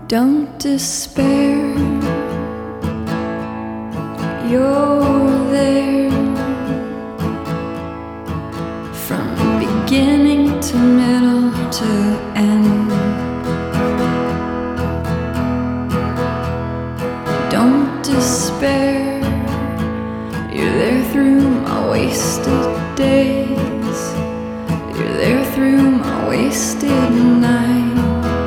Don't despair, you're there. From beginning to middle to end. Don't despair, you're there through my wasted days. You're there through my wasted nights.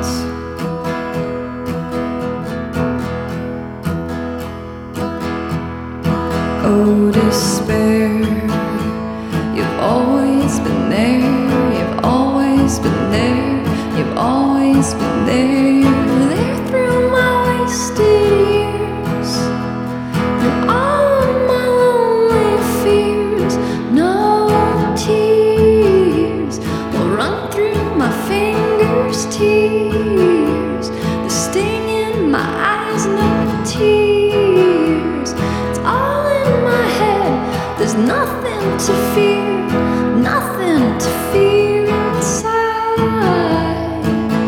Oh, despair, you've always been there. You've always been there. You've always been there. You're there through my wasted years, through all of my lonely fears. No tears will run through my fingers. Tears, the sting in my eyes. No tears, it's all in my head. There's nothing to fear, nothing to fear inside.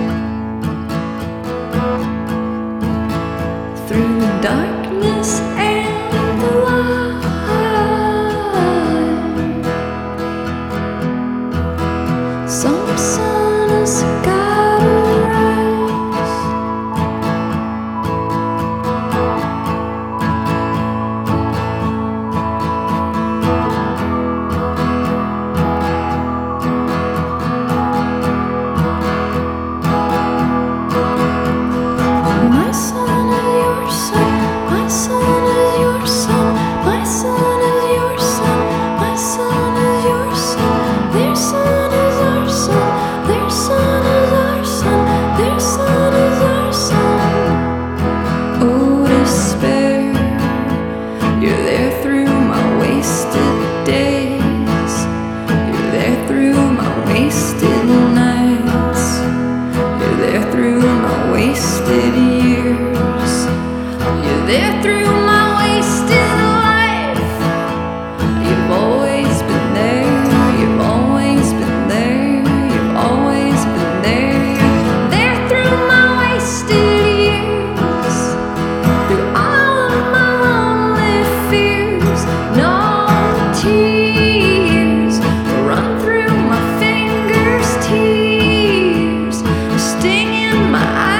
Through the darkness and the light, some sun has gotta rise. My son is your son, my son is your son, my son is your son, my son is your son. Their son is our son, their son is our son, their son is our son. Oh, despair, you're there through my wasted days. You're there through my wasted nights. You're there through my wasted years. You're there through my wasted life. You've always been there. You've always been there. You've always been there. You're there through my wasted years, through all of my lonely fears. No tears run through my fingers. Tears, a sting in my eyes.